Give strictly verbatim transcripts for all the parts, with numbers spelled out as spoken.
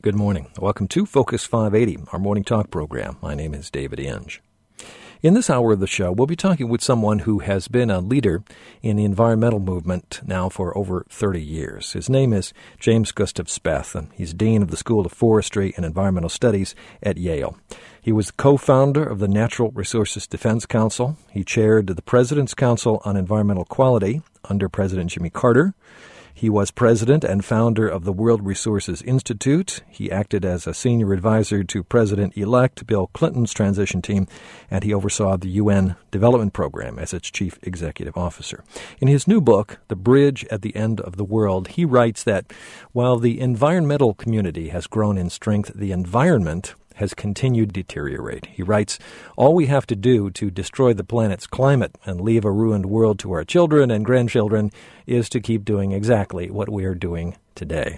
Good morning. Welcome to Focus five eighty, our morning talk program. My name is David Inge. In this hour of the show, we'll be talking with someone who has been a leader in the environmental movement now for over thirty years. His name is James Gustav Speth, and he's Dean of the School of Forestry and Environmental Studies at Yale. He was the co-founder of the Natural Resources Defense Council. He chaired the President's Council on Environmental Quality under President Jimmy Carter. He was president and founder of the World Resources Institute. He acted as a senior advisor to President-elect Bill Clinton's transition team, and he oversaw the U N Development Program as its chief executive officer. In his new book, The Bridge at the End of the World, he writes that while the environmental community has grown in strength, the environment has continued to deteriorate. He writes, all we have to do to destroy the planet's climate and leave a ruined world to our children and grandchildren is to keep doing exactly what we are doing today.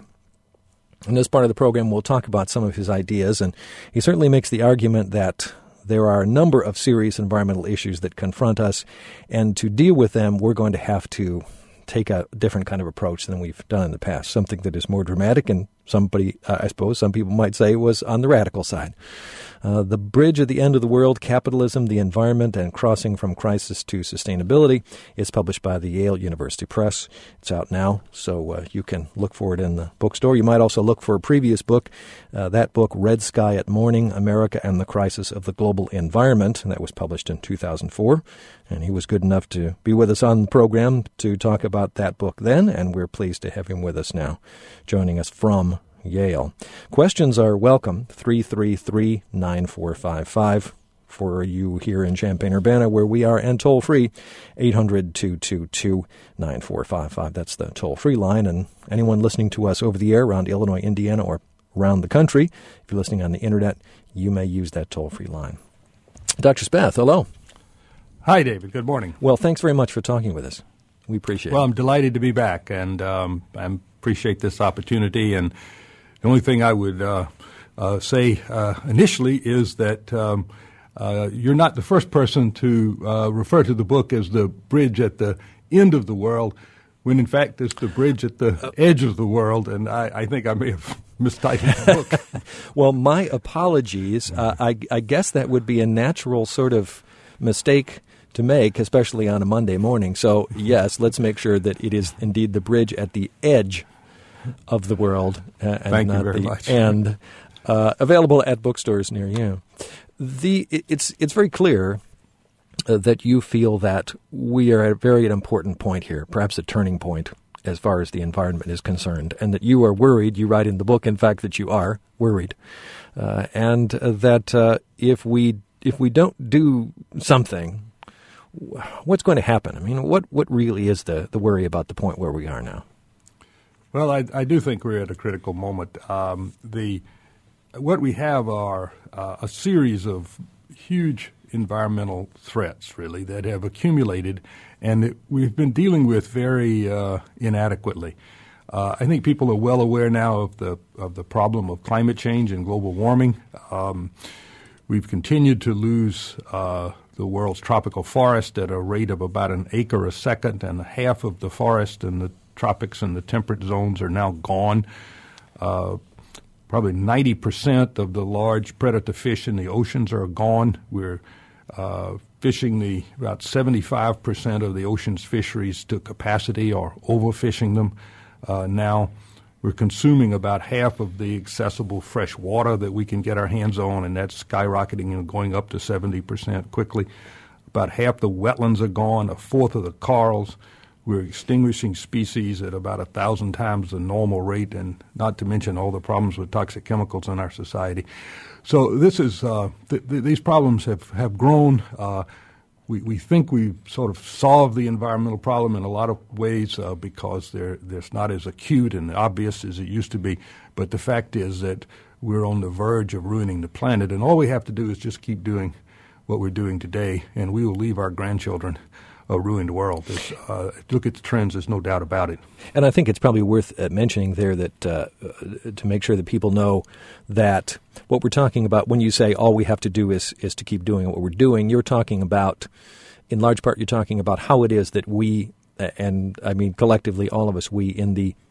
In this part of the program, we'll talk about some of his ideas, and he certainly makes the argument that there are a number of serious environmental issues that confront us, and to deal with them, we're going to have to take a different kind of approach than we've done in the past, something that is more dramatic, and somebody, uh, I suppose some people might say, was on the radical side. Uh, the Bridge at the End of the World, Capitalism, the Environment, and Crossing from Crisis to Sustainability is published by the Yale University Press. It's out now, so uh, you can look for it in the bookstore. You might also look for a previous book, uh, that book, Red Sky at Morning, America and the Crisis of the Global Environment, and that was published in two thousand four. And he was good enough to be with us on the program to talk about that book then, and we're pleased to have him with us now, joining us from Yale. Questions are welcome, three three three, nine four five five for you here in Champaign-Urbana, where we are, and toll-free, eight hundred, two two two, nine four five five. That's the toll-free line, and anyone listening to us over the air around Illinois, Indiana, or around the country, if you're listening on the Internet, you may use that toll-free line. Doctor Speth, hello. Hi, David. Good morning. Well, thanks very much for talking with us. We appreciate well, it. Well, I'm delighted to be back, and um, I appreciate this opportunity. And the only thing I would uh, uh, say uh, initially is that um, uh, you're not the first person to uh, refer to the book as the bridge at the end of the world, when in fact it's the bridge at the edge of the world, and I, I think I may have mistitled the book. Well, my apologies. Uh, I, I guess that would be a natural sort of mistake to make, especially on a Monday morning. So, yes, let's make sure that it is indeed the bridge at the edge of the world, uh, and Thank not you very the much. end. Uh, available at bookstores near you. The it, it's it's very clear uh, that you feel that we are at a very important point here, perhaps a turning point as far as the environment is concerned, and that you are worried. You write in the book, in fact, that you are worried, uh, and uh, that uh, if we if we don't do something, what's going to happen? I mean, what, what really is the, the worry about the point where we are now? Well, I, I do think we're at a critical moment. Um, the what we have are uh, a series of huge environmental threats, really, that have accumulated, and it, we've been dealing with very uh, inadequately. Uh, I think people are well aware now of the of the problem of climate change and global warming. Um, we've continued to lose uh, the world's tropical forest at a rate of about an acre a second, and half of the forest in the tropics and the temperate zones are now gone. Uh, probably ninety percent of the large predator fish in the oceans are gone. We're uh, fishing the about seventy-five percent of the ocean's fisheries to capacity or overfishing them. Uh, now we're consuming about half of the accessible fresh water that we can get our hands on, and that's skyrocketing and going up to seventy percent quickly. About half the wetlands are gone, a fourth of the corals. We're extinguishing species at about a thousand times the normal rate, and not to mention all the problems with toxic chemicals in our society. So this is uh, th- th- these problems have, have grown. Uh, we, we think we've sort of solved the environmental problem in a lot of ways uh, because they're, they're not as acute and obvious as it used to be. But the fact is that we're on the verge of ruining the planet, and all we have to do is just keep doing what we're doing today, and we will leave our grandchildren a ruined world. Uh, look at the trends, there's no doubt about it. And I think it's probably worth uh, mentioning there that uh, to make sure that people know that what we're talking about when you say all we have to do is, is to keep doing what we're doing, you're talking about, in large part, you're talking about how it is that we, and I mean collectively all of us, we in the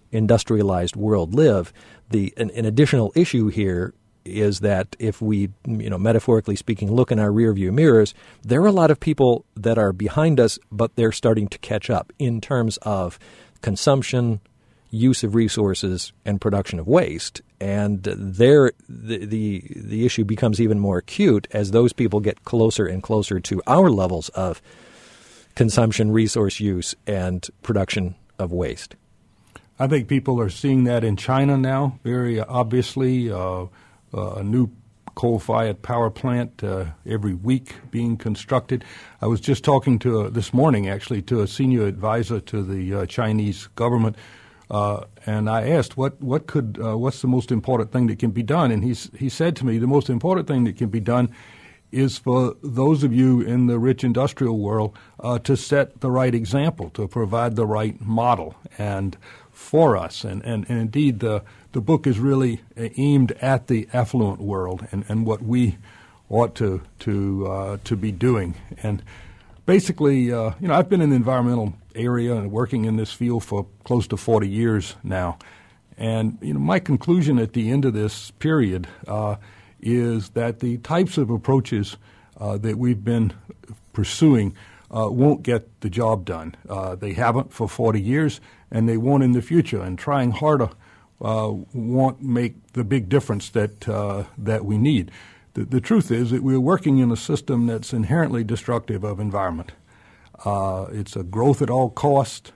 industrialized world live. The an, an additional issue here is that if we, you know, metaphorically speaking, look in our rearview mirrors, there are a lot of people that are behind us, but they're starting to catch up in terms of consumption, use of resources, and production of waste. And there, the, the the issue becomes even more acute as those people get closer and closer to our levels of consumption, resource use, and production of waste. I think people are seeing that in China now, very obviously. Uh, uh, a new coal-fired power plant uh, every week being constructed. I was just talking to a, this morning, actually, to a senior advisor to the uh, Chinese government, uh, and I asked what what could uh, what's the most important thing that can be done, and he's he said to me the most important thing that can be done is for those of you in the rich industrial world uh, to set the right example, to provide the right model, and for us, and and, and indeed the the book is really aimed at the affluent world and, and what we ought to to uh, to be doing. And basically, uh, you know, I've been in the environmental area and working in this field for close to forty years now. And, you know, my conclusion at the end of this period uh, is that the types of approaches uh, that we've been pursuing uh, won't get the job done. Uh, they haven't for forty years, and they won't in the future. And trying harder uh, won't make the big difference that uh, that we need. The, the truth is that we're working in a system that's inherently destructive of environment. Uh, it's a growth at all cost,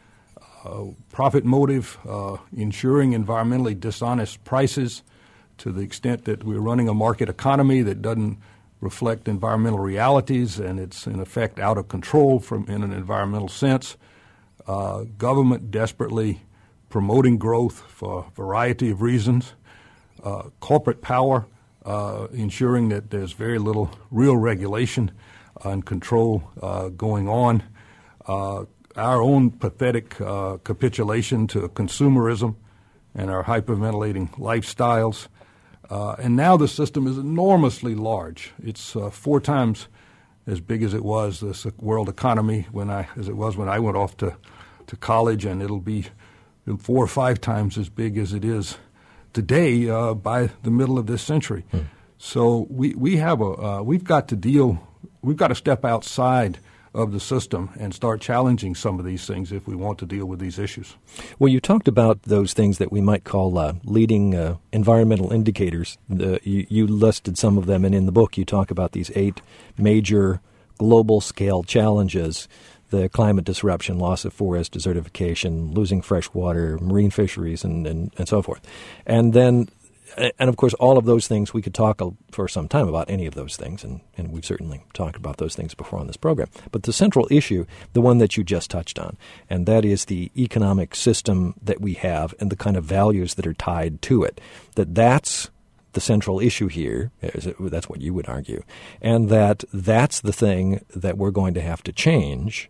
uh, profit motive, uh, ensuring environmentally dishonest prices to the extent that we're running a market economy that doesn't reflect environmental realities, and it's in effect out of control from in an environmental sense. Uh, government desperately promoting growth for a variety of reasons. Uh, corporate power uh, ensuring that there's very little real regulation and control uh, going on. Uh, our own pathetic uh, capitulation to consumerism and our hyperventilating lifestyles. Uh, and now the system is enormously large. It's uh, four times as big as it was, this world economy, when I, as it was when I went off to, to college, and it'll be four or five times as big as it is today uh, by the middle of this century. Hmm. So we, we have a uh, we've got to deal. We've got to step outside of the system and start challenging some of these things if we want to deal with these issues. Well, you talked about those things that we might call uh, leading uh, environmental indicators. Uh, you, you listed some of them, and in the book you talk about these eight major global-scale challenges: the climate disruption, loss of forest, desertification, losing fresh water, marine fisheries, and, and, and so forth. And then And, of course, all of those things, we could talk for some time about any of those things, and, and we've certainly talked about those things before on this program. But the central issue, the one that you just touched on, and that is the economic system that we have and the kind of values that are tied to it, that that's the central issue here, that's what you would argue, and that that's the thing that we're going to have to change.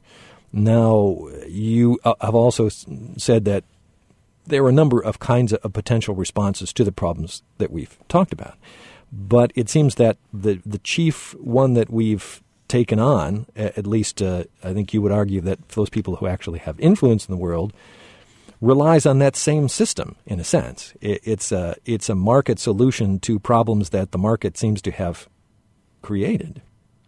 Now, you have also said that there are a number of kinds of potential responses to the problems that we've talked about. But it seems that the the chief one that we've taken on, at least uh, I think you would argue that for those people who actually have influence in the world, relies on that same system in a sense. It, it's, a, it's a market solution to problems that the market seems to have created.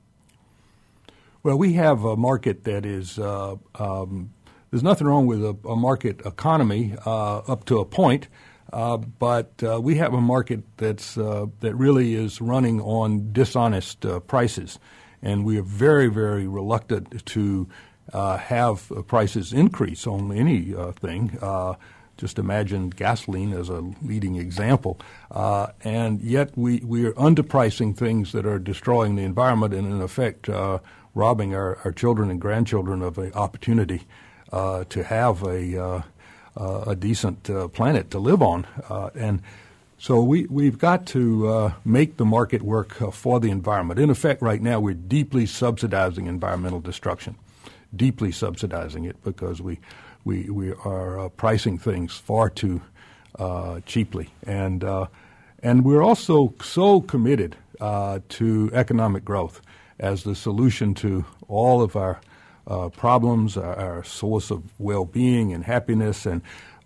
Well, we have a market that is uh, um, there's nothing wrong with a, a market economy uh, up to a point, uh, but uh, we have a market that's uh, that really is running on dishonest uh, prices, and we are very, very reluctant to uh, have uh, prices increase on anything. Uh, just imagine gasoline as a leading example, uh, and yet we, we are underpricing things that are destroying the environment and, in effect, uh, robbing our, our children and grandchildren of an opportunity Uh, to have a uh, uh, a decent uh, planet to live on, uh, and so we we've got to uh, make the market work uh, for the environment. In effect, right now we're deeply subsidizing environmental destruction, deeply subsidizing it because we we we are uh, pricing things far too uh, cheaply, and uh, and we're also so committed uh, to economic growth as the solution to all of our Uh, problems, our, our source of well-being and happiness, and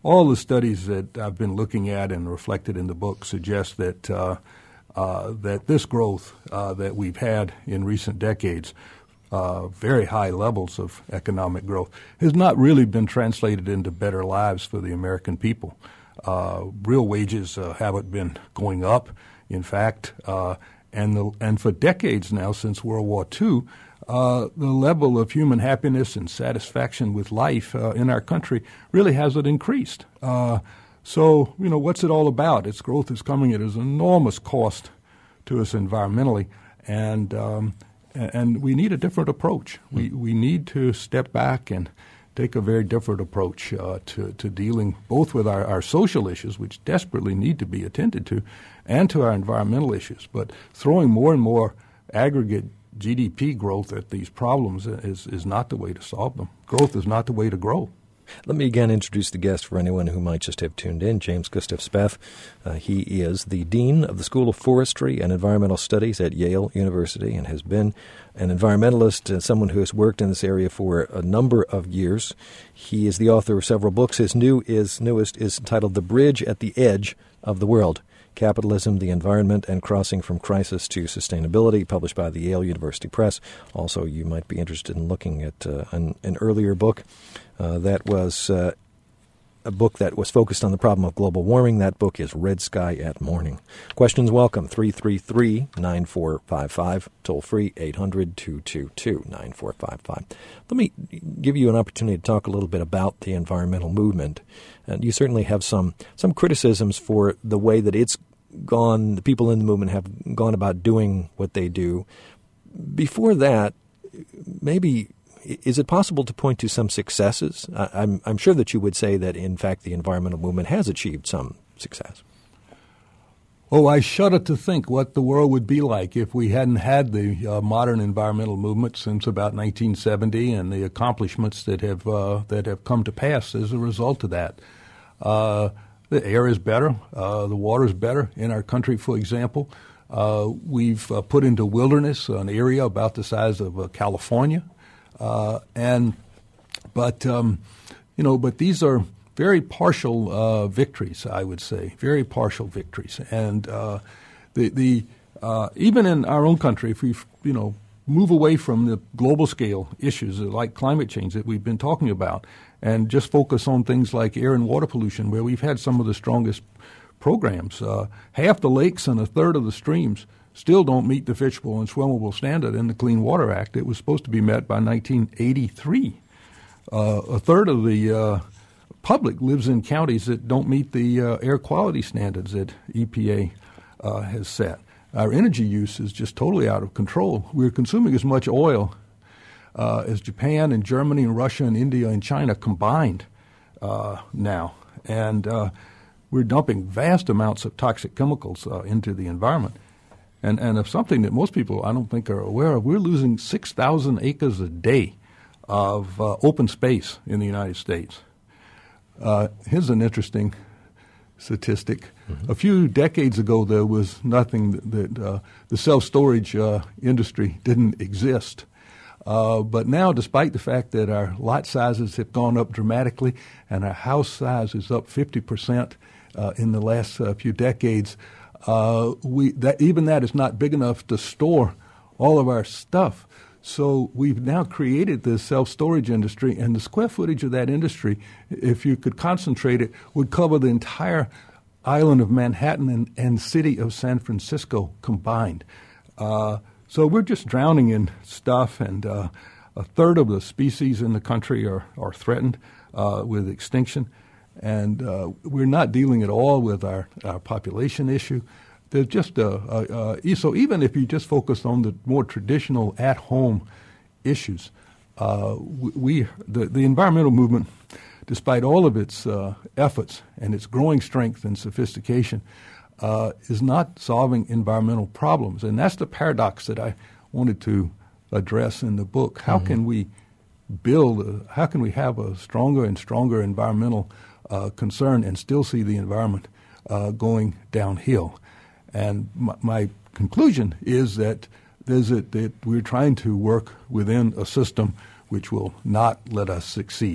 all the studies that I've been looking at and reflected in the book suggest that uh, uh, that this growth uh, that we've had in recent decades, uh, very high levels of economic growth, has not really been translated into better lives for the American people. Uh, real wages uh, haven't been going up, in fact, uh, and the, and for decades now, since World War Two, uh, the level of human happiness and satisfaction with life uh, in our country really hasn't increased. Uh, so, you know, what's it all about? Its growth is coming at an enormous cost to us environmentally, and um, and we need a different approach. We we need to step back and take a very different approach uh, to, to dealing both with our, our social issues, which desperately need to be attended to, and to our environmental issues. But throwing more and more aggregate G D P growth at these problems is, is not the way to solve them. Growth is not the way to grow. Let me again introduce the guest for anyone who might just have tuned in, James Gustav Speth. Uh, he is the Dean of the School of Forestry and Environmental Studies at Yale University and has been an environmentalist, uh, someone who has worked in this area for a number of years. He is the author of several books. His new is newest is entitled The Bridge at the Edge of the World: Capitalism, the Environment, and Crossing from Crisis to Sustainability, published by the Yale University Press. Also, you might be interested in looking at uh, an, an earlier book uh, that was uh, a book that was focused on the problem of global warming. That book is Red Sky at Morning. Questions welcome, three three three, nine four five five, toll free, eight hundred, two two two, nine four five five. Let me give you an opportunity to talk a little bit about the environmental movement. And you certainly have some, some criticisms for the way that it's gone, the people in the movement have gone about doing what they do. Before that, maybe, is it possible to point to some successes? I, I'm, I'm sure that you would say that, in fact, the environmental movement has achieved some success. Oh, I shudder to think what the world would be like if we hadn't had the uh, modern environmental movement since about nineteen seventy and the accomplishments that have uh, that have come to pass as a result of that. Uh, the air is better. Uh, the water is better in our country, for example. Uh, we've uh, put into wilderness an area about the size of uh, California. Uh, and but, um, you know, but these are very partial uh, victories, I would say, very partial victories. And uh, the the uh, even in our own country, if we, you know, move away from the global scale issues like climate change that we've been talking about and just focus on things like air and water pollution, where we've had some of the strongest programs. Uh, half the lakes and a third of the streams still don't meet the fishable and swimmable standard in the Clean Water Act. It was supposed to be met by nineteen eighty-three. Uh, a third of the uh, public lives in counties that don't meet the uh, air quality standards that E P A uh, has set. Our energy use is just totally out of control. We're consuming as much oil uh, as Japan and Germany and Russia and India and China combined uh, now. And uh, we're dumping vast amounts of toxic chemicals uh, into the environment. And, and of something that most people, I don't think, are aware of, we're losing six thousand acres a day of uh, open space in the United States. Uh, here's an interesting statistic. Mm-hmm. A few decades ago, there was nothing that, that uh, the self-storage uh, industry didn't exist. Uh, but now, despite the fact that our lot sizes have gone up dramatically and our house size is up fifty percent uh, in the last uh, few decades, uh, we that even that is not big enough to store all of our stuff. So we've now created this self-storage industry, and the square footage of that industry, if you could concentrate it, would cover the entire island of Manhattan and, and city of San Francisco combined. Uh, so we're just drowning in stuff, and uh, a third of the species in the country are, are threatened uh, with extinction, and uh, we're not dealing at all with our, our population issue. There's just a, a, a, so even if you just focus on the more traditional at-home issues, uh, we the, the environmental movement, despite all of its uh, efforts and its growing strength and sophistication, uh, is not solving environmental problems, and that's the paradox that I wanted to address in the book. How mm-hmm. can we build? A, how can we have a stronger and stronger environmental uh, concern and still see the environment uh, going downhill? And my, my conclusion is that there's a, that we're trying to work within a system which will not let us succeed.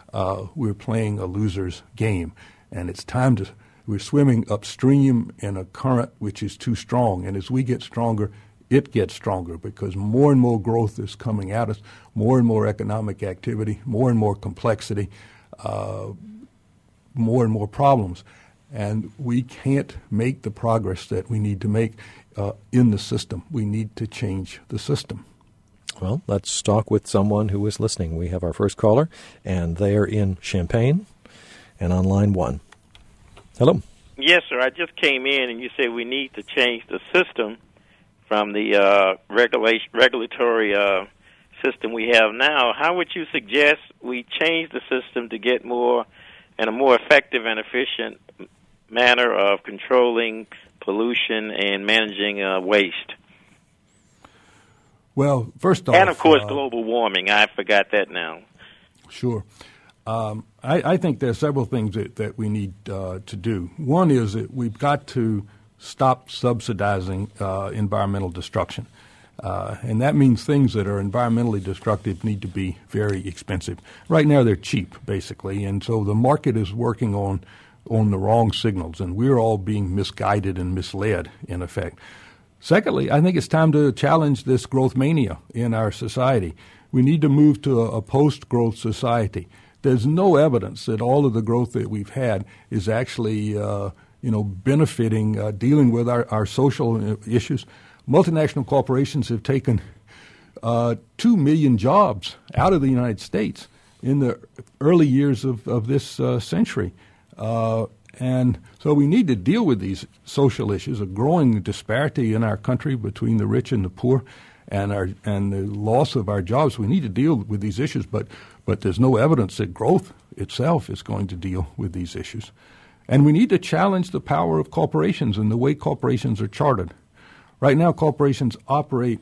uh, we're playing a loser's game. And it's time to, we're swimming upstream in a current which is too strong. And as we get stronger, it gets stronger because more and more growth is coming at us, more and more economic activity, more and more complexity, uh, more and more problems. And we can't make the progress that we need to make uh, in the system. We need to change the system. Well, let's talk with someone who is listening. We have our first caller, and they are in Champaign and on line one. Hello. Yes, sir. I just came in, and you said we need to change the system from the uh, regulation, regulatory uh, system we have now. How would you suggest we change the system to get more and a more effective and efficient manner of controlling pollution and managing uh, waste? Well, first off... And, of course, uh, global warming. I forgot that now. Sure. Um, I, I think there are several things that, that we need uh, to do. One is that we've got to stop subsidizing uh, environmental destruction. Uh, and that means things that are environmentally destructive need to be very expensive. Right now they're cheap, basically, and so the market is working on on the wrong signals, and we're all being misguided and misled, in effect. Secondly, I think it's time to challenge this growth mania in our society. We need to move to a, a post-growth society. There's no evidence that all of the growth that we've had is actually uh, you know, benefiting, uh, dealing with our, our social issues. Multinational corporations have taken uh, two million jobs out of the United States in the early years of, of this uh, century. Uh, and so we need to deal with these social issues, a growing disparity in our country between the rich and the poor, and our and the loss of our jobs. We need to deal with these issues, but but there's no evidence that growth itself is going to deal with these issues. And we need to challenge the power of corporations and the way corporations are chartered. Right now, corporations operate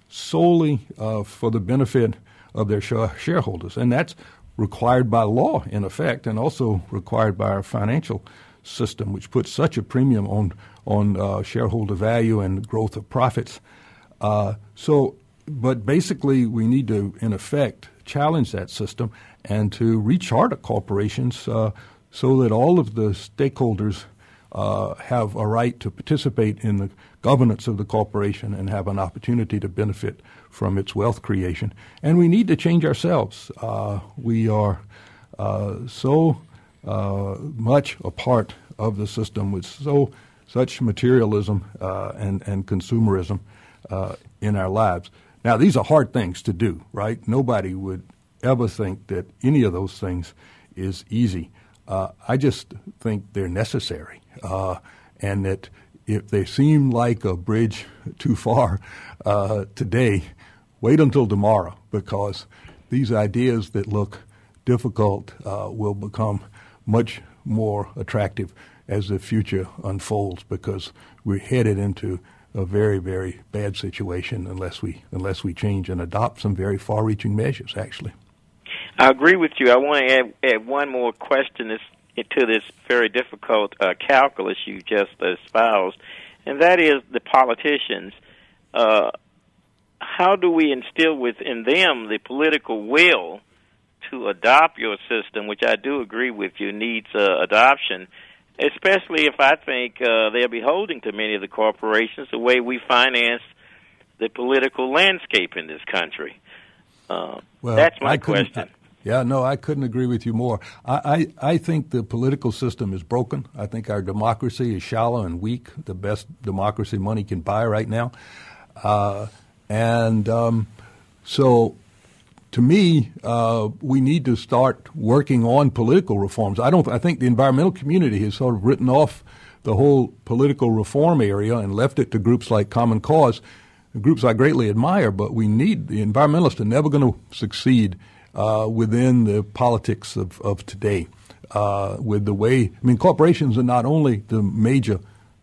solely uh, for the benefit of their sh- shareholders, and that's required by law, in effect, and also required by our financial system, which puts such a premium on on uh, shareholder value and growth of profits. Uh, so, but basically, we need to, in effect, challenge that system and to recharter corporations uh, so that all of the stakeholders uh, have a right to participate in the governance of the corporation and have an opportunity to benefit from its wealth creation. And we need to change ourselves. Uh, we are uh, so uh, much a part of the system with so such materialism uh, and, and consumerism uh, in our lives. Now, these are hard things to do, right? Nobody would ever think that any of those things is easy. Uh, I just think they're necessary, uh, and that if they seem like a bridge too far uh, today, wait until tomorrow, because these ideas that look difficult uh, will become much more attractive as the future unfolds, because we're headed into a very, very bad situation unless we unless we change and adopt some very far-reaching measures, actually. I agree with you. I want to add, add one more question this, to this very difficult uh, calculus you just espoused, and that is the politicians. Uh, how do we instill within them the political will to adopt your system, which I do agree with you needs uh, adoption, especially if I think uh, they're beholden to many of the corporations, the way we finance the political landscape in this country. Uh, well, that's my I question. I, yeah, no, I couldn't agree with you more. I, I, I think the political system is broken. I think our democracy is shallow and weak, the best democracy money can buy right now. Uh, and um, so to me, uh, we need to start working on political reforms. I don't. I think the environmental community has sort of written off the whole political reform area and left it to groups like Common Cause, groups I greatly admire. But we need the environmentalists are never going to succeed uh, within the politics of, of today. Uh, with the way, I mean, corporations are not only the major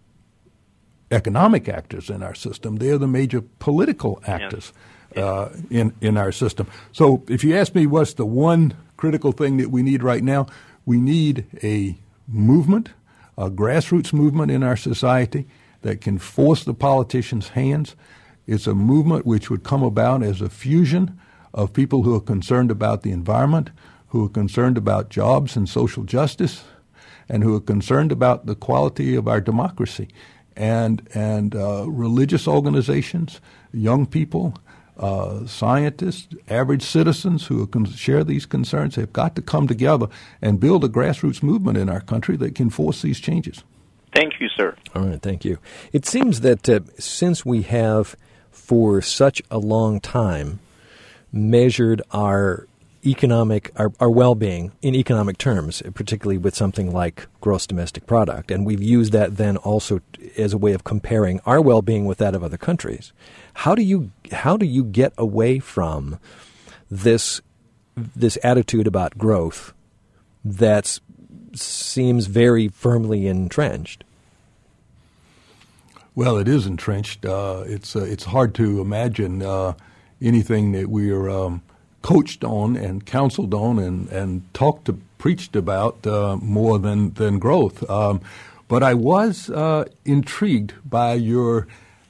economic actors in our system; they are the major political actors. Yeah. Uh, in, in our system. So if you ask me what's the one critical thing that we need right now, we need a movement, a grassroots movement in our society that can force the politicians' hands. It's a movement which would come about as a fusion of people who are concerned about the environment, who are concerned about jobs and social justice, and who are concerned about the quality of our democracy. And and uh, religious organizations, young people, uh, scientists, average citizens who con- share these concerns have got to come together and build a grassroots movement in our country that can force these changes. Thank you, sir. All right, thank you. It seems that uh, since we have, for such a long time, measured our economic, our, our well-being in economic terms, particularly with something like gross domestic product, and we've used that then also as a way of comparing our well-being with that of other countries. How do you how do you get away from this this attitude about growth that seems very firmly entrenched? Well, it is entrenched. Uh, it's uh, it's hard to imagine uh, anything that we are um, coached on and counseled on and, and talked to, preached about uh, more than, than growth. Um, but I was uh, intrigued by your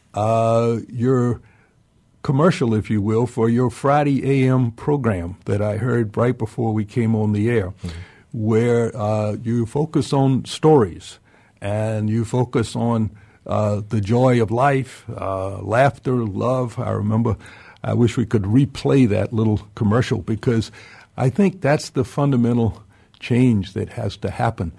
uh, your commercial, if you will, for your Friday A M program that I heard right before we came on the air, mm-hmm. where uh, you focus on stories and you focus on uh, the joy of life, uh, laughter, love. I remember I wish we could replay that little commercial because I think that's the fundamental change that has to happen.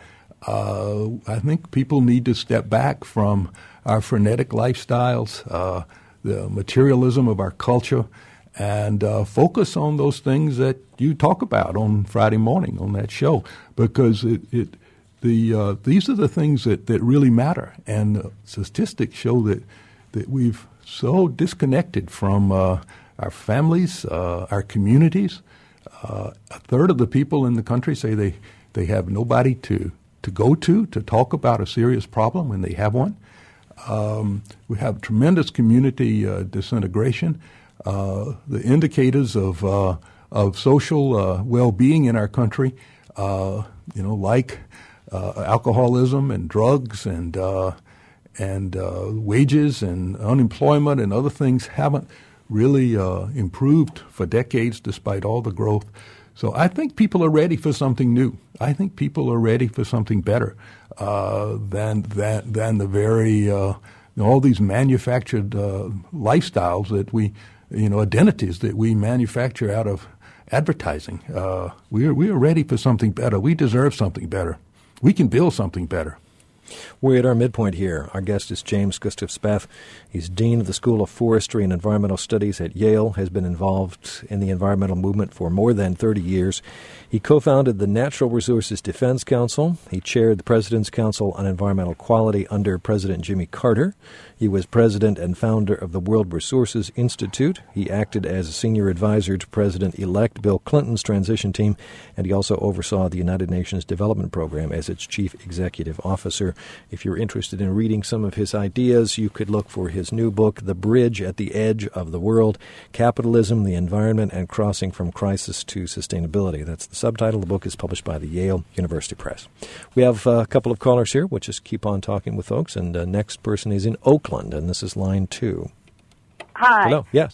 Uh, I think people need to step back from our frenetic lifestyles, uh, the materialism of our culture, and uh, focus on those things that you talk about on Friday morning on that show, because it, it the uh, these are the things that, that really matter. And uh, statistics show that that we've so disconnected from uh, our families, uh, our communities. Uh, a third of the people in the country say they, they have nobody to, to go to to talk about a serious problem when they have one. Um, we have tremendous community uh, disintegration. Uh, the indicators of uh, of social uh, well-being in our country, uh, you know, like uh, alcoholism and drugs and uh, and uh, wages and unemployment and other things haven't really uh, improved for decades despite all the growth. So I think people are ready for something new. I think people are ready for something better uh, than, than than the very uh, you know, all these manufactured uh, lifestyles that we, you know, identities that we manufacture out of advertising. Uh, we are we are ready for something better. We deserve something better. We can build something better. We're at our midpoint here. Our guest is James Gustav Spath. He's Dean of the School of Forestry and Environmental Studies at Yale, has been involved in the environmental movement for more than thirty years. He co-founded the Natural Resources Defense Council. He chaired the President's Council on Environmental Quality under President Jimmy Carter. He was president and founder of the World Resources Institute. He acted as a senior advisor to President-elect Bill Clinton's transition team, and he also oversaw the United Nations Development Program as its chief executive officer. If you're interested in reading some of his ideas, you could look for his new book, The Bridge at the Edge of the World, Capitalism, the Environment, and Crossing from Crisis to Sustainability. That's the subtitle. The book is published by the Yale University Press. We have a couple of callers here. We'll just keep on talking with folks. And the next person is in Oakland, and this is line two. Hi. Hello. Yes.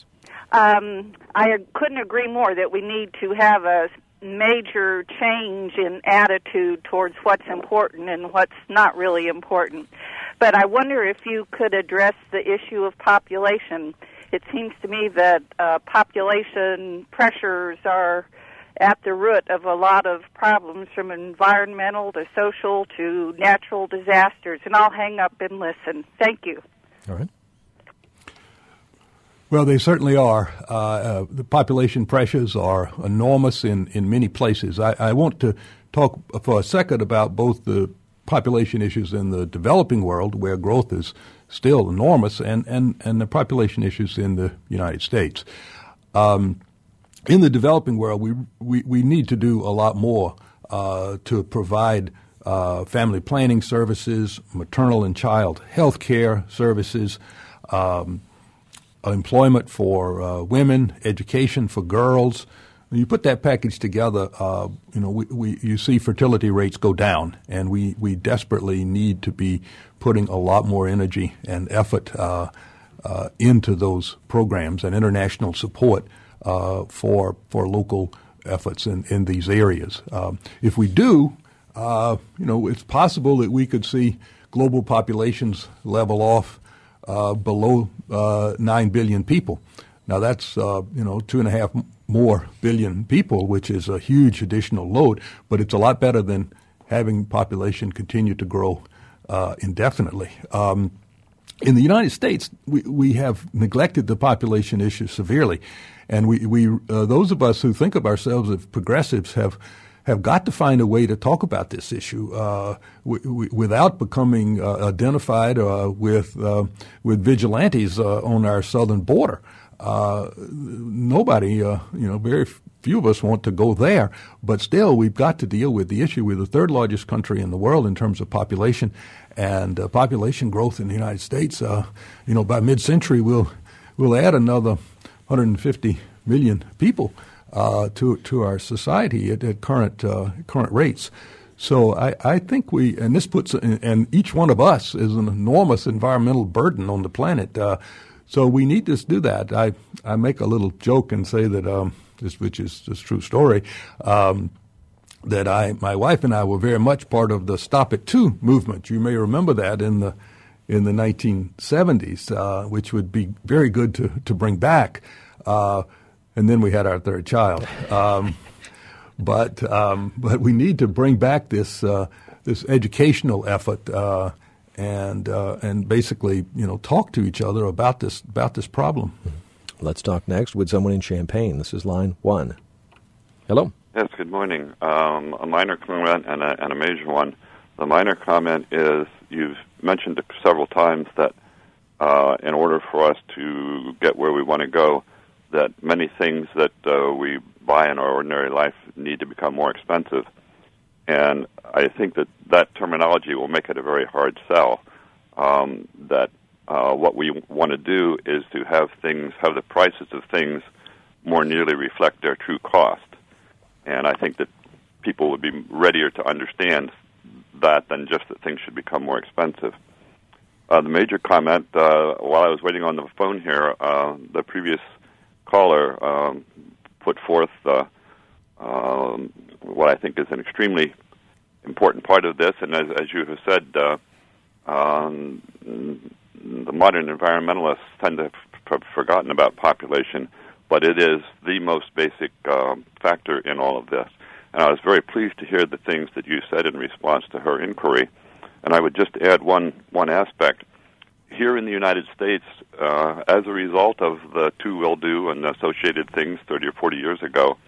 Um, I couldn't agree more that we need to have a major change in attitude towards what's important and what's not really important. But I wonder if you could address the issue of population. It seems to me that uh, population pressures are at the root of a lot of problems, from environmental to social to natural disasters. And I'll hang up and listen. Thank you. All right. Well, they certainly are. Uh, uh, the population pressures are enormous in, in many places. I, I want to talk for a second about both the population issues in the developing world, where growth is still enormous, and, and, and the population issues in the United States. Um, in the developing world, we, we, we need to do a lot more uh, to provide uh, family planning services, maternal and child health care services, um, employment for uh, women, education for girls. When you put that package together, uh, you know, we, we you see fertility rates go down, and we, we desperately need to be putting a lot more energy and effort uh, uh, into those programs and international support uh, for for local efforts in, in these areas. Um, if we do, uh, you know, it's possible that we could see global populations level off uh, below uh, nine billion people. Now that's, uh, you know, two and a half more billion people, which is a huge additional load, but it's a lot better than having population continue to grow uh, indefinitely. Um, in the United States, we, we have neglected the population issue severely, and we, we uh, those of us who think of ourselves as progressives have have got to find a way to talk about this issue uh, w- w- without becoming uh, identified uh, with uh, with vigilantes uh, on our southern border. Uh, nobody, uh, you know, very few of us want to go there, but still we've got to deal with the issue. We're the third largest country in the world in terms of population, and uh, population growth in the United States, uh, you know, by mid-century we'll, we'll add another one hundred fifty million people uh, to to our society at, at current uh, current rates. So I, I think we, and this puts, and each one of us is an enormous environmental burden on the planet. Uh, So we need to do that. I, I make a little joke and say that, um, this, which is a true story, um, that I, my wife and I were very much part of the Stop It Two movement. You may remember that in the in the nineteen seventies, uh, which would be very good to, to bring back. Uh, and then we had our third child. Um, but um, but we need to bring back this uh, this educational effort. Uh, and uh, and basically, you know, talk to each other about this about this problem. Let's talk next with someone in Champaign. This is line one. Hello. Yes, good morning. Um, a minor comment and a, and a major one. The minor comment is you've mentioned several times that uh, in order for us to get where we want to go, that many things that uh, we buy in our ordinary life need to become more expensive. And I think that that terminology will make it a very hard sell, um, that uh, what we want to do is to have things, have the prices of things more nearly reflect their true cost. And I think that people would be readier to understand that than just that things should become more expensive. Uh, the major comment, uh, while I was waiting on the phone here, uh, the previous caller um, put forth uh, um, what I think is an extremely important part of this, and as, as you have said, uh, um, the modern environmentalists tend to have f- forgotten about population, but it is the most basic um, factor in all of this. And I was very pleased to hear the things that you said in response to her inquiry. And I would just add one, one aspect. Here in the United States, uh, as a result of the two-will do and associated things thirty or forty years ago,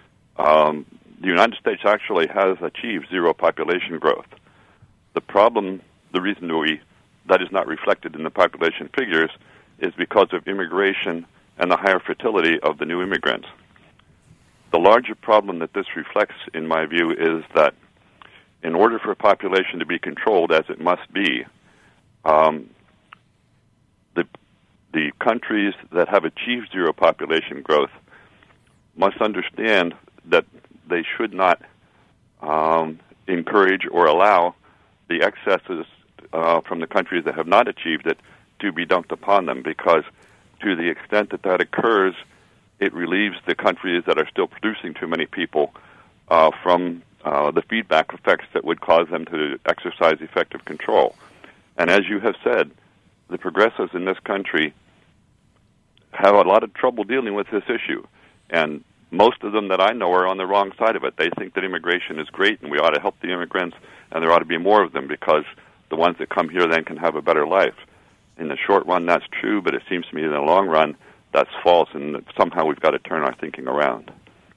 um, the United States actually has achieved zero population growth. The problem, the reason we, that is not reflected in the population figures, is because of immigration and the higher fertility of the new immigrants. The larger problem that this reflects, in my view, is that in order for a population to be controlled, as it must be, um, the the countries that have achieved zero population growth must understand that they should not um, encourage or allow the excesses uh, from the countries that have not achieved it to be dumped upon them, because to the extent that that occurs, it relieves the countries that are still producing too many people uh, from uh, the feedback effects that would cause them to exercise effective control. And as you have said, the progressives in this country have a lot of trouble dealing with this issue. And most of them that I know are on the wrong side of it. They think that immigration is great and we ought to help the immigrants, and there ought to be more of them because the ones that come here then can have a better life. In the short run, that's true, but it seems to me in the long run, that's false, and somehow we've got to turn our thinking around.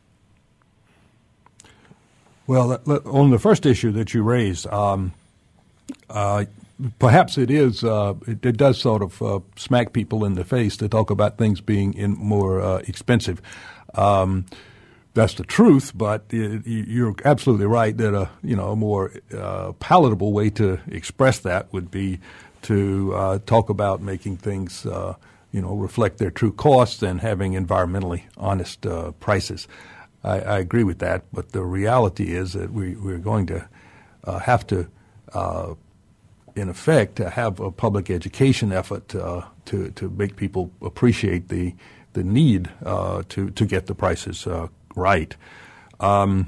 Well, on the first issue that you raised, um, uh, perhaps it is, uh, it, it does sort of uh, smack people in the face to talk about things being in more uh, expensive. Um, that's the truth, but it, you're absolutely right that a you know a more uh, palatable way to express that would be to uh, talk about making things uh, you know reflect their true costs and having environmentally honest uh, prices. I, I agree with that, but the reality is that we, we're going to uh, have to, uh, in effect, to have a public education effort uh, to to make people appreciate the the need uh, to to get the prices uh, right. Um,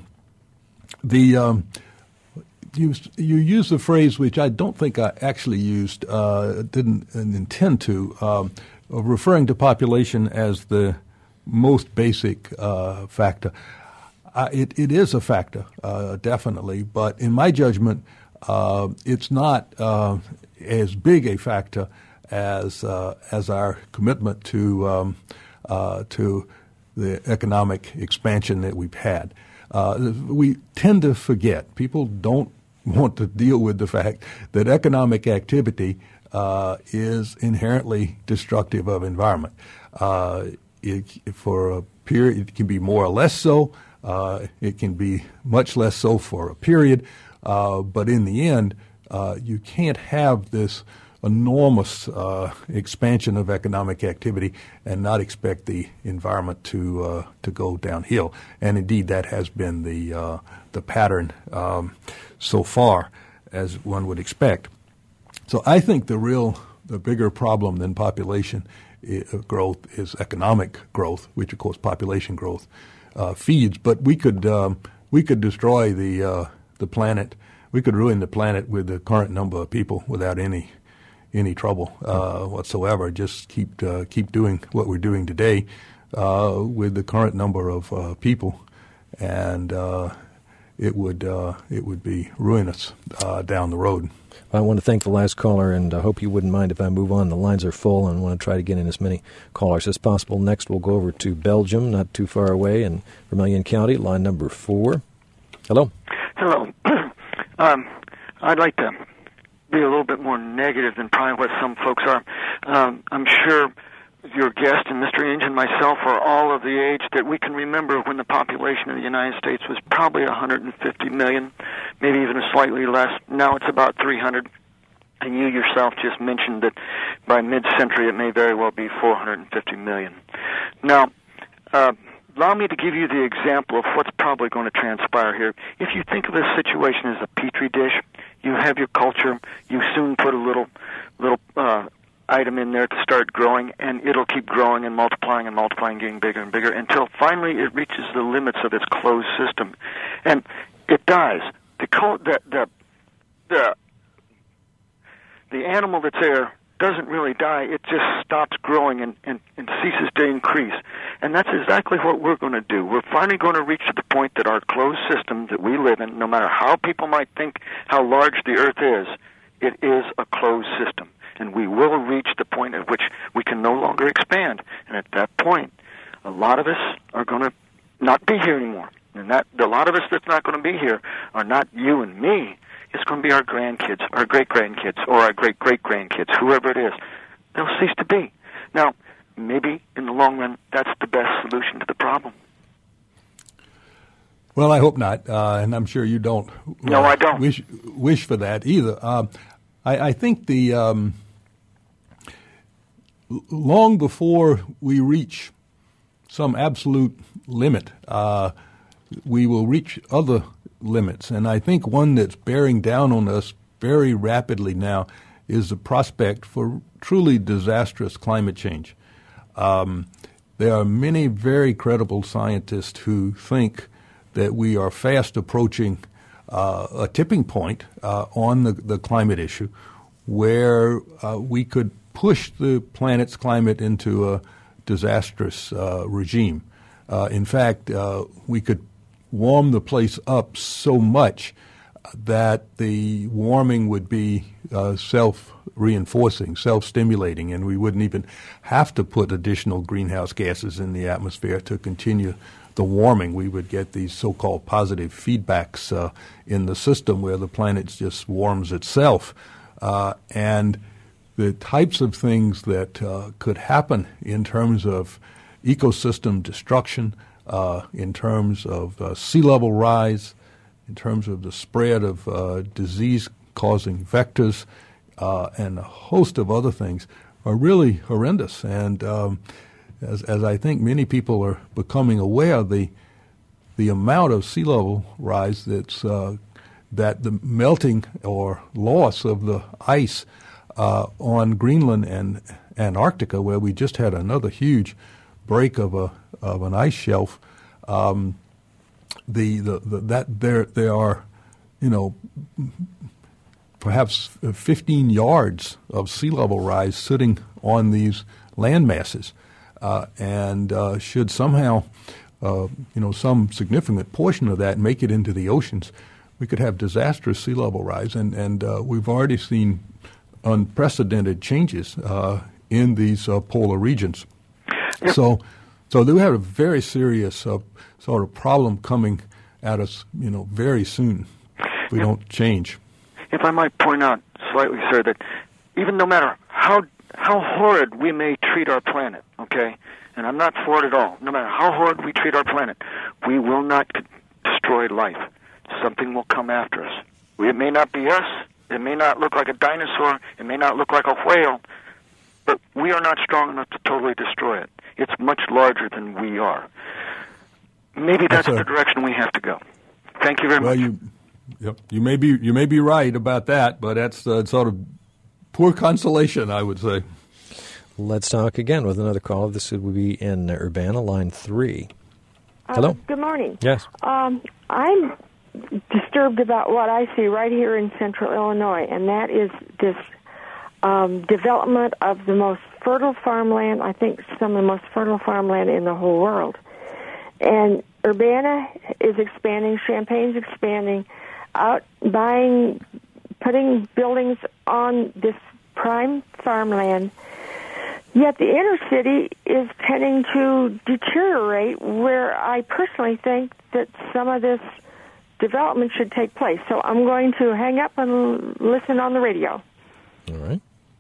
the um, you you used the phrase which I don't think I actually used, uh, didn't intend to, um, of referring to population as the most basic uh, factor. Uh, it it is a factor, uh, definitely, but in my judgment, uh, it's not uh, as big a factor as uh, as our commitment to um, uh, to the economic expansion that we've had. Uh, we tend to forget. People don't want to deal with the fact that economic activity uh, is inherently destructive of environment. Uh, it, for a period, it can be more or less so. Uh, it can be much less so for a period. Uh, but in the end, uh, you can't have this enormous uh, expansion of economic activity and not expect the environment to uh, to go downhill. And indeed, that has been the uh, the pattern um, so far, as one would expect. So I think the real the bigger problem than population I- growth is economic growth, which of course population growth uh, feeds. But we could um, we could destroy the uh, the planet. We could ruin the planet with the current number of people without any. any trouble uh, whatsoever. Just keep uh, keep doing what we're doing today uh, with the current number of uh, people, and uh, it would uh, it would be ruinous uh, down the road. I want to thank the last caller, and I hope you wouldn't mind if I move on. The lines are full, and I want to try to get in as many callers as possible. Next, we'll go over to Belgium, not too far away, in Vermilion County, line number four. Hello. Hello. um, I'd like to be a little bit more negative than probably what some folks are. Um, I'm sure your guest and Mister Inge and myself are all of the age that we can remember when the population of the United States was probably one hundred fifty million, maybe even slightly less. Now it's about three hundred. And you yourself just mentioned that by mid-century it may very well be four hundred fifty million. Now, uh, allow me to give you the example of what's probably going to transpire here. If you think of this situation as a petri dish, you have your culture, you soon put a little little uh, item in there to start growing, and it'll keep growing and multiplying and multiplying, getting bigger and bigger, until finally it reaches the limits of its closed system. And it dies. The co- the, the, the, the animal that's there doesn't really die. It just stops growing and, and, and ceases to increase. And that's exactly what we're going to do. We're finally going to reach to the point that our closed system that we live in, no matter how people might think how large the earth is, it is a closed system. And we will reach the point at which we can no longer expand. And at that point, a lot of us are going to not be here anymore. And that a lot of us that's not going to be here are not you and me. It's going to be our grandkids, our great-grandkids, or our great-great-grandkids, whoever it is. They'll cease to be. Now, maybe in the long run, that's the best solution to the problem. Well, I hope not, uh, and I'm sure you don't. No, uh, I don't. Wish, wish for that either. Uh, I, I think the um, long before we reach some absolute limit, uh, we will reach other limits. And I think one that's bearing down on us very rapidly now is the prospect for truly disastrous climate change. Um, there are many very credible scientists who think that we are fast approaching uh, a tipping point uh, on the, the climate issue where uh, we could push the planet's climate into a disastrous uh, regime. Uh, in fact, uh, we could warm the place up so much that the warming would be uh, self-reinforcing, self-stimulating, and we wouldn't even have to put additional greenhouse gases in the atmosphere to continue the warming. We would get these so-called positive feedbacks uh, in the system where the planet just warms itself. Uh, and the types of things that uh, could happen in terms of ecosystem destruction, uh, in terms of uh, sea level rise, in terms of the spread of uh, disease-causing vectors, uh, and a host of other things are really horrendous. And um, as, as I think many people are becoming aware, the the amount of sea level rise that's uh, that the melting or loss of the ice uh, on Greenland and Antarctica, where we just had another huge break of a of an ice shelf, um, the, the, the that there there are, you know, perhaps fifteen yards of sea level rise sitting on these land masses, uh, and uh, should somehow, uh, you know, some significant portion of that make it into the oceans, we could have disastrous sea level rise, and and uh, we've already seen unprecedented changes uh, in these uh, polar regions. Yep. So, so we have a very serious uh, sort of problem coming at us, you know, very soon if we yep. don't change. If I might point out slightly, sir, that even no matter how how horrid we may treat our planet, okay, and I'm not for it at all, no matter how horrid we treat our planet, we will not destroy life. Something will come after us. It may not be us. It may not look like a dinosaur. It may not look like a whale. But we are not strong enough to totally destroy it. It's much larger than we are. Maybe that's, that's a, the direction we have to go. Thank you very well, much. You, yep, you may be you may be right about that, but that's uh, sort of poor consolation, I would say. Let's talk again with another caller. This would be in Urbana, line three. Hello. Uh, good morning. Yes. Um, I'm disturbed about what I see right here in central Illinois, and that is this um, development of the most fertile farmland, I think some of the most fertile farmland in the whole world. And Urbana is expanding, Champaign's expanding, out buying, putting buildings on this prime farmland. Yet the inner city is tending to deteriorate, where I personally think that some of this development should take place. So I'm going to hang up and listen on the radio. All right.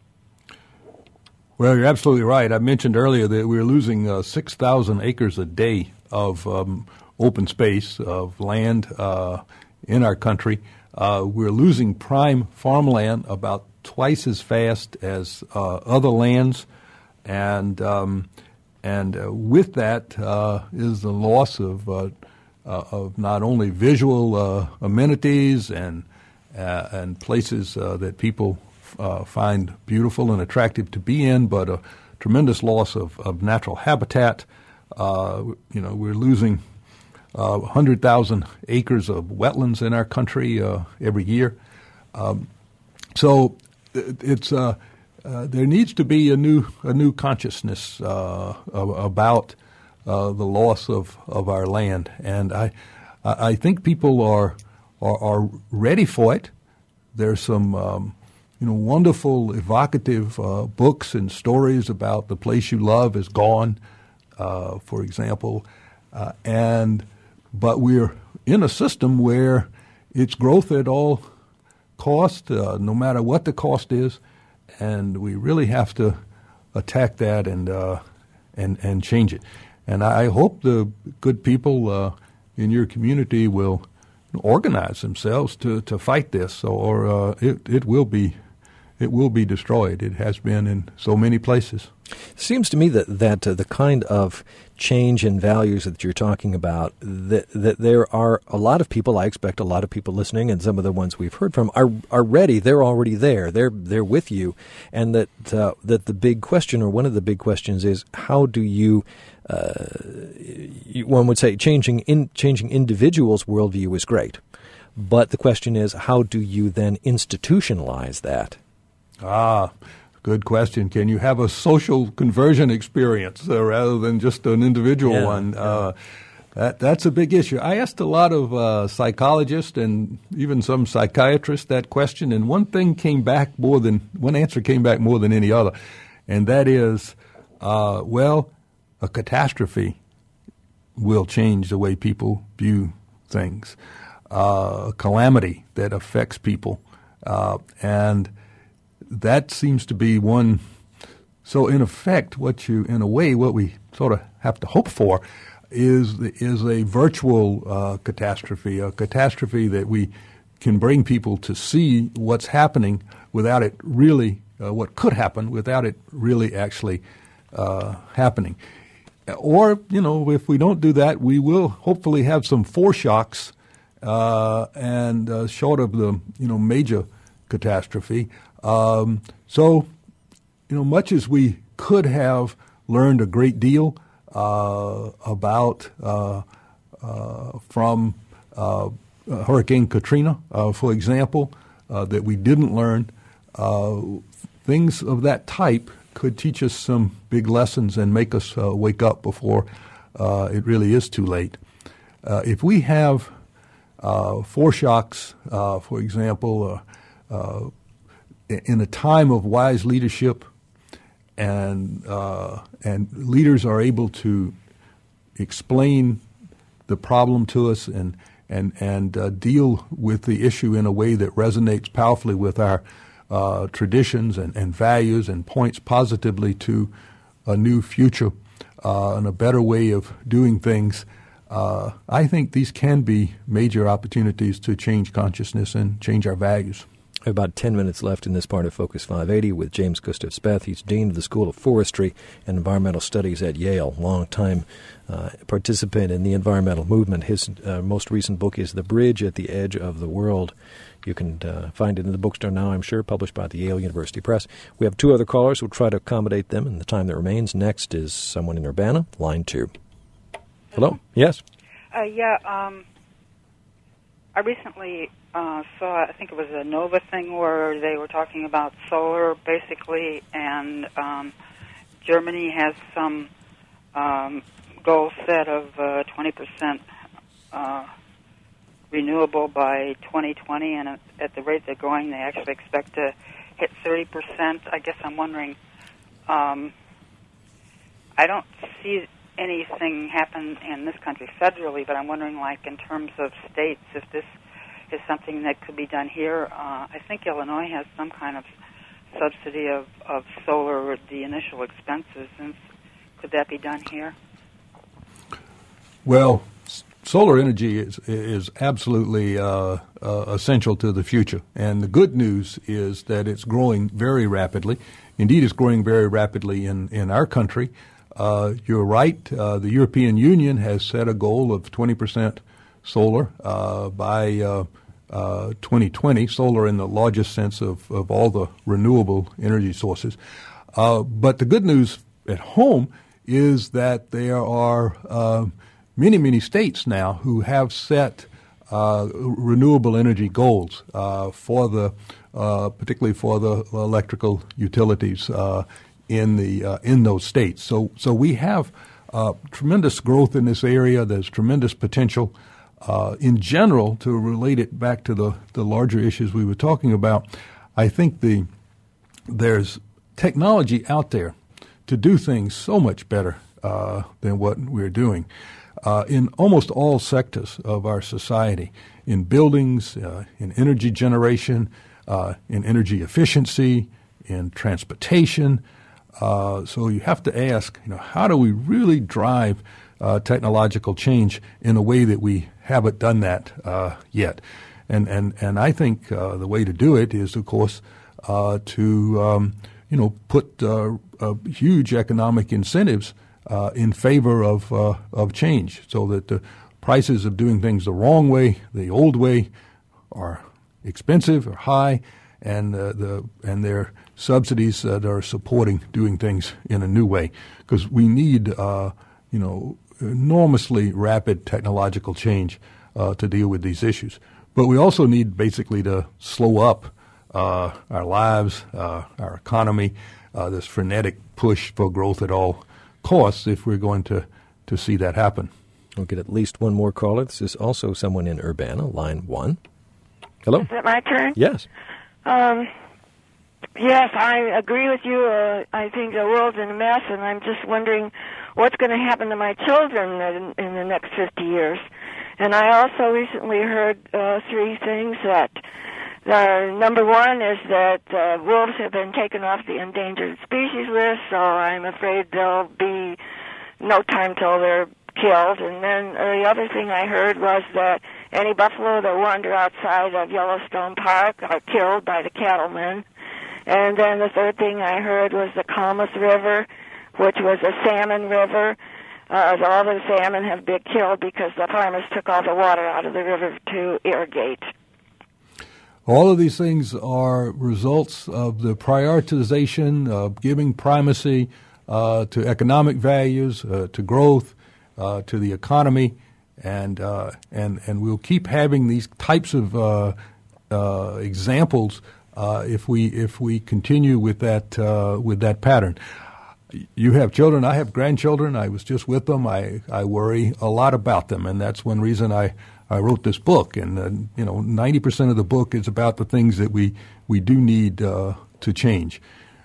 Well, you're absolutely right. I mentioned earlier that we're losing uh, six thousand acres a day of um, open space, of land uh, in our country. Uh, we're losing prime farmland about twice as fast as uh, other lands. And um, and uh, with that uh, is the loss of uh, uh, of not only visual uh, amenities and uh, and places uh, that people uh, find beautiful and attractive to be in, but a tremendous loss of, of natural habitat. Uh, you know, we're losing uh, one hundred thousand acres of wetlands in our country uh, every year. Um, so it, it's uh, Uh, there needs to be a new a new consciousness uh, about uh, the loss of, of our land, and I I think people are are, are ready for it. There's some um, you know wonderful, evocative uh, books and stories about the place you love is gone, uh, for example, uh, and but we're in a system where it's growth at all cost, uh, no matter what the cost is. And we really have to attack that and uh, and and change it. And I hope the good people uh, in your community will organize themselves to, to fight this, or uh, it it will be it will be destroyed. It has been in so many places. It seems to me that that uh, the kind of change in values that you're talking about, that that there are a lot of people, I expect a lot of people listening, and some of the ones we've heard from are are ready. They're already there. They're they're with you, and that uh, that the big question, or one of the big questions, is how do you, uh, one would say, changing in changing individuals' worldview is great, but the question is, how do you then institutionalize that? Ah. Good question. Can you have a social conversion experience uh, rather than just an individual yeah, one? Yeah. Uh, that, that's a big issue. I asked a lot of uh, psychologists and even some psychiatrists that question, and one thing came back more than one answer came back more than any other, and that is, uh, well, a catastrophe will change the way people view things. Uh, a calamity that affects people, uh, and that seems to be one. So in effect, what you, in a way, what we sort of have to hope for is is a virtual uh, catastrophe, a catastrophe that we can bring people to see what's happening without it really, uh, what could happen without it really actually uh, happening. Or, you know, if we don't do that, we will hopefully have some foreshocks uh, and uh, short of the, you know, major catastrophe. Um, so, you know, much as we could have learned a great deal uh, about uh, uh, from uh, Hurricane Katrina, uh, for example, uh, that we didn't learn. Uh, things of that type could teach us some big lessons and make us uh, wake up before uh, it really is too late. Uh, if we have uh, foreshocks, uh, for example, uh, uh, in a time of wise leadership, and uh, and leaders are able to explain the problem to us and and and uh, deal with the issue in a way that resonates powerfully with our uh, traditions and, and values and points positively to a new future uh, and a better way of doing things. Uh, I think these can be major opportunities to change consciousness and change our values. We have about ten minutes left in this part of Focus five eighty with James Gustav Speth. He's Dean of the School of Forestry and Environmental Studies at Yale, long-time uh, participant in the environmental movement. His uh, most recent book is The Bridge at the Edge of the World. You can uh, find it in the bookstore now, I'm sure, published by the Yale University Press. We have two other callers. We'll try to accommodate them in the time that remains. Next is someone in Urbana, line two. Hello? Hello? Yes? Uh, yeah, um, I recently uh, saw, I think it was a NOVA thing where they were talking about solar, basically, and um, Germany has some um, goal set of uh, twenty percent uh, renewable by twenty twenty, and at the rate they're going, they actually expect to hit thirty percent. I guess I'm wondering, um, I don't see anything happen in this country federally, but I'm wondering, like, in terms of states, if this is something that could be done here. Uh, I think Illinois has some kind of subsidy of, of solar, the initial expenses, and could that be done here? Well, s- solar energy is is absolutely uh, uh, essential to the future, and the good news is that it's growing very rapidly. Indeed, it's growing very rapidly in, in our country. Uh, you're right. Uh, the European Union has set a goal of twenty percent solar uh, by uh, uh, twenty twenty, solar in the largest sense of, of all the renewable energy sources. Uh, but the good news at home is that there are uh, many, many states now who have set uh, renewable energy goals uh, for the, uh, particularly for the electrical utilities uh in the uh, in those states. So so we have uh, tremendous growth in this area. There's tremendous potential. Uh, in general, to relate it back to the, the larger issues we were talking about, I think the there's technology out there to do things so much better uh, than what we're doing uh, in almost all sectors of our society, in buildings, uh, in energy generation, uh, in energy efficiency, in transportation. Uh, so you have to ask, you know, how do we really drive uh, technological change in a way that we haven't done that uh, yet? And and and I think uh, the way to do it is, of course, uh, to um, you know put uh, uh, huge economic incentives uh, in favor of uh, of change, so that the prices of doing things the wrong way, the old way, are expensive or high, and uh, the and they're subsidies that are supporting doing things in a new way, because we need, uh, you know, enormously rapid technological change uh, to deal with these issues. But we also need basically to slow up uh, our lives, uh, our economy, uh, this frenetic push for growth at all costs if we're going to, to see that happen. We'll get at least one more caller. This is also someone in Urbana, line one. Hello? Is it my turn? Yes. Um, yes, I agree with you. Uh, I think the world's in a mess, and I'm just wondering what's going to happen to my children in, in the next fifty years. And I also recently heard uh, three things that uh, number one is that uh, wolves have been taken off the endangered species list, so I'm afraid there'll be no time till they're killed. And then uh, the other thing I heard was that any buffalo that wander outside of Yellowstone Park are killed by the cattlemen. And then the third thing I heard was the Klamath River, which was a salmon river. Uh, all the salmon have been killed because the farmers took all the water out of the river to irrigate. All of these things are results of the prioritization of giving primacy uh, to economic values, uh, to growth, uh, to the economy, And uh, and and we'll keep having these types of uh, uh, examples uh, if we if we continue with that uh, with that pattern. You have children. I have grandchildren. I was just with them. I, I worry a lot about them, and that's one reason I, I wrote this book. And uh, you know, ninety percent of the book is about the things that we we do need uh, to change.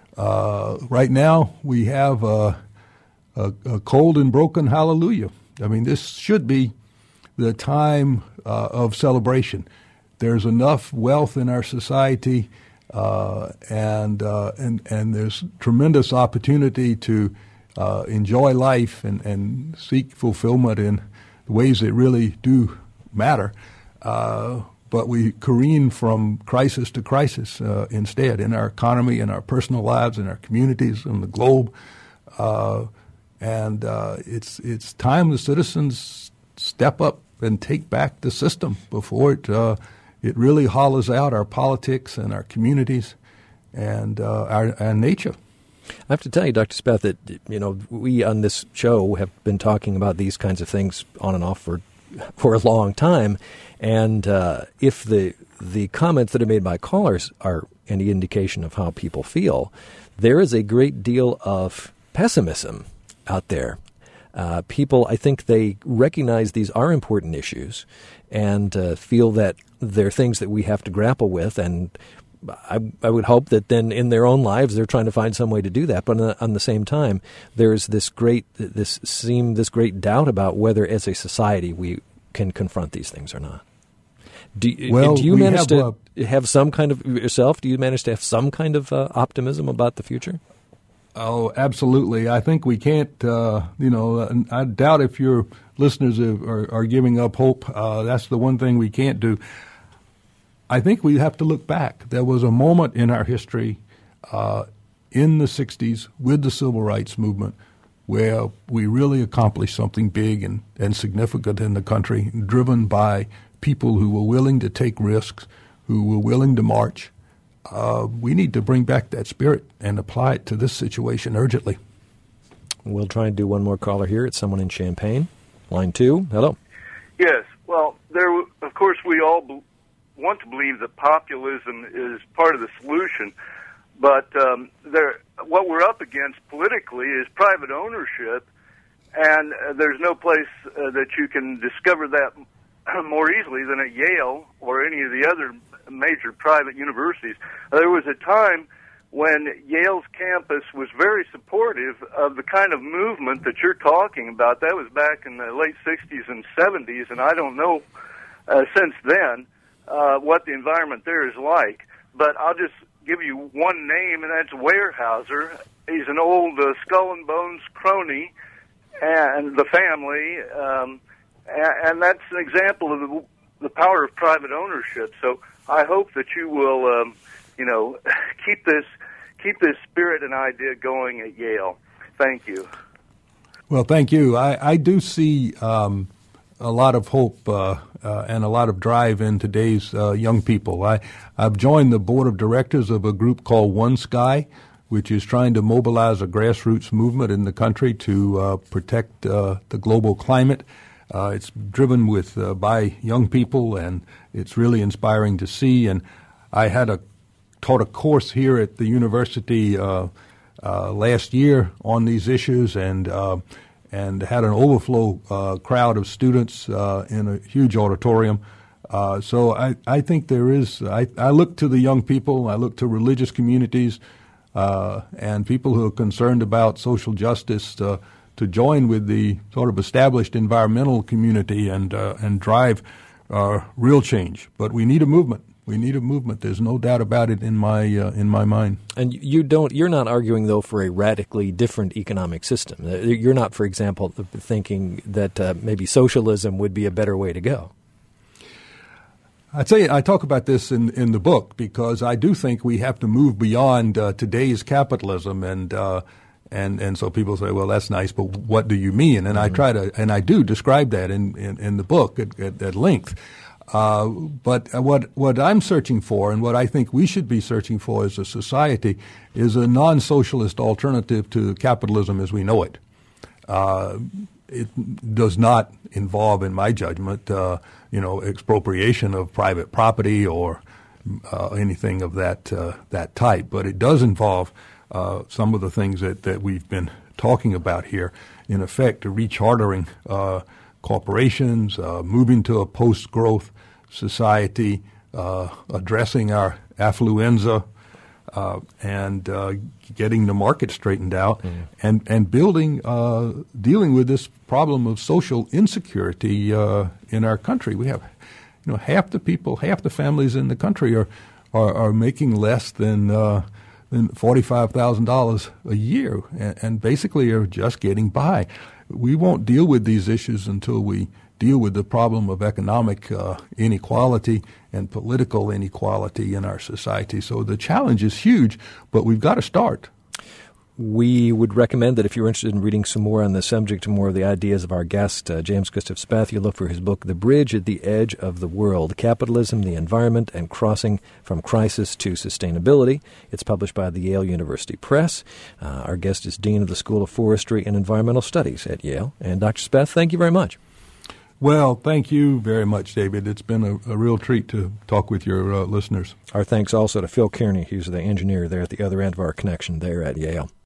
Uh, right now, we have a, a, a cold and broken hallelujah. I mean, this should be the time uh, of celebration. There's enough wealth in our society, uh, and uh, and and there's tremendous opportunity to uh, enjoy life and, and seek fulfillment in ways that really do matter. Uh, but we careen from crisis to crisis uh, instead in our economy, in our personal lives, in our communities, in the globe. Uh, and uh, it's it's time the citizens step up and take back the system before it uh, it really hollows out our politics and our communities and uh, our, our nature. I have to tell you, Doctor Speth, that you know we on this show have been talking about these kinds of things on and off for for a long time, and uh, if the the comments that are made by callers are any indication of how people feel, there is a great deal of pessimism out there. Uh, people, I think they recognize these are important issues and uh, feel that they're things that we have to grapple with. And I, I would hope that then in their own lives they're trying to find some way to do that. But on the, on the same time, there's this great this seem this great doubt about whether, as a society, we can confront these things or not. Do, well, do you we manage have, to uh, have some kind of yourself? Do you manage to have some kind of uh, optimism about the future? Oh, absolutely. I think we can't, uh, you know, I doubt if your listeners are, are giving up hope. Uh, that's the one thing we can't do. I think we have to look back. There was a moment in our history uh, in the sixties with the civil rights movement where we really accomplished something big and, and significant in the country, driven by people who were willing to take risks, who were willing to march. Uh, we need to bring back that spirit and apply it to this situation urgently. We'll try and do one more caller here. It's someone in Champaign. Line two. Hello. Yes. Well, there. Of course, we all be- want to believe that populism is part of the solution, but um, there, what we're up against politically is private ownership, and uh, there's no place uh, that you can discover that more easily than at Yale or any of the other major private universities. There was a time when Yale's campus was very supportive of the kind of movement that you're talking about. That was back in the late sixties and seventies, and I don't know uh, since then uh, what the environment there is like. But I'll just give you one name, and that's Weyerhaeuser. He's an old uh, Skull and Bones crony, and the family, um, and, and that's an example of the, the power of private ownership. So I hope that you will, um, you know, keep this keep this spirit and idea going at Yale. Thank you. Well, thank you. I, I do see um, a lot of hope uh, uh, and a lot of drive in today's uh, young people. I, I've joined the board of directors of a group called One Sky, which is trying to mobilize a grassroots movement in the country to uh, protect uh, the global climate. Uh, it's driven with uh, by young people, and it's really inspiring to see. And I had a taught a course here at the university uh, uh, last year on these issues, and uh, and had an overflow uh, crowd of students uh, in a huge auditorium. Uh, so I, I think there is. I, I look to the young people. I look to religious communities uh, and people who are concerned about social justice Uh, to join with the sort of established environmental community and uh, and drive uh, real change. But we need a movement. We need a movement. There's no doubt about it in my uh, in my mind. And you don't. You're not arguing though for a radically different economic system. You're not, for example, thinking that uh, maybe socialism would be a better way to go. I tell you, I talk about this in in the book because I do think we have to move beyond uh, today's capitalism and. Uh, And and so people say, well, that's nice, but what do you mean? And mm-hmm. I try to, and I do describe that in, in, in the book at, at, at length. Uh, but what what I'm searching for, and what I think we should be searching for as a society, is a non-socialist alternative to capitalism as we know it. Uh, it does not involve, in my judgment, uh, you know, expropriation of private property or uh, anything of that uh, that type. But it does involve uh, some of the things that, that we've been talking about here. In effect, rechartering uh, corporations, uh, moving to a post-growth society, uh, addressing our affluenza, Uh, and uh, getting the market straightened out, mm. and and building, uh, dealing with this problem of social insecurity uh, in our country. We have, you know, half the people, half the families in the country are are, are making less than uh, than forty-five thousand dollars a year, and, and basically are just getting by. We won't deal with these issues until we deal with the problem of economic uh, inequality and political inequality in our society. So the challenge is huge, but we've got to start. We would recommend that if you're interested in reading some more on the subject, more of the ideas of our guest, uh, James Gustav Spath, you look for his book, The Bridge at the Edge of the World, Capitalism, the Environment, and Crossing from Crisis to Sustainability. It's published by the Yale University Press. Uh, our guest is Dean of the School of Forestry and Environmental Studies at Yale. And Doctor Spath, thank you very much. Well, thank you very much, David. It's been a, a real treat to talk with your uh, listeners. Our thanks also to Phil Kearney, who's the engineer there at the other end of our connection there at Yale.